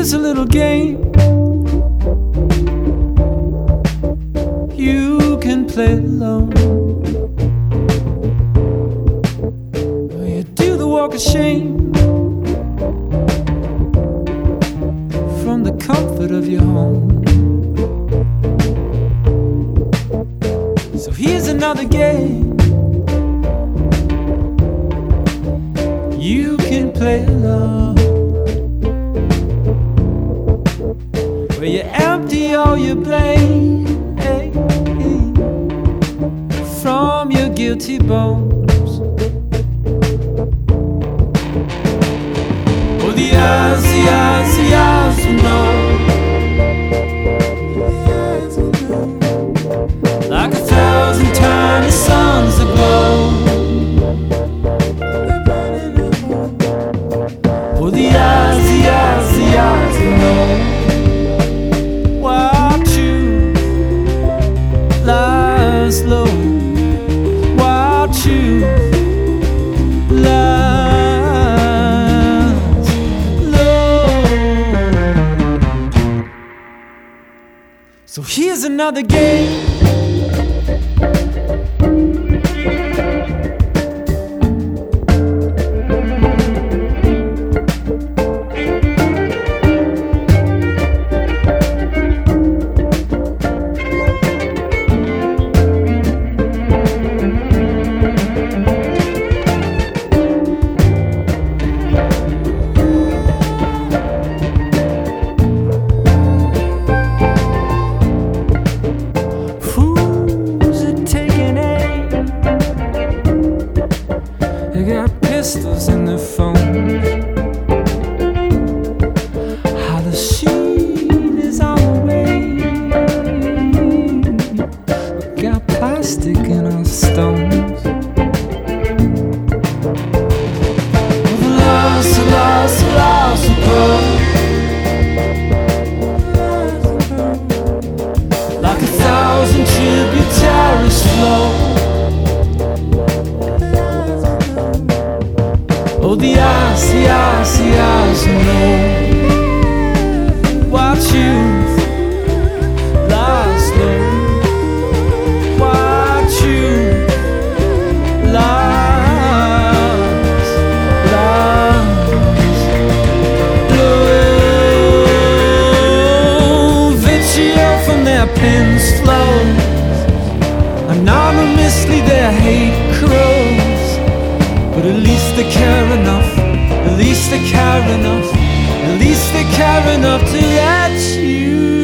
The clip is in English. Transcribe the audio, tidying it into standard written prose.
here's a little game you can play alone. You do the walk of shame from the comfort of your home. So here's another game you can play alone, where you empty all your blame from your guilty bones. Oh, the eyes will know, like 1,000 tiny suns aglow. Oh, the eyes will know. Watch you lie slow. Watch you lie low. So here's another game. They got pistols in their phones. How the sheen is on the way. We got plastic in our stones. The lost will grow, like 1,000 tributaries flow. Oh, the eyes will know. Watch you lie slow. Watch you lie low. Vitriol from their pens flows. Anonymously their hate crows. But at least they care enough, at least they care enough, at least they care enough to let you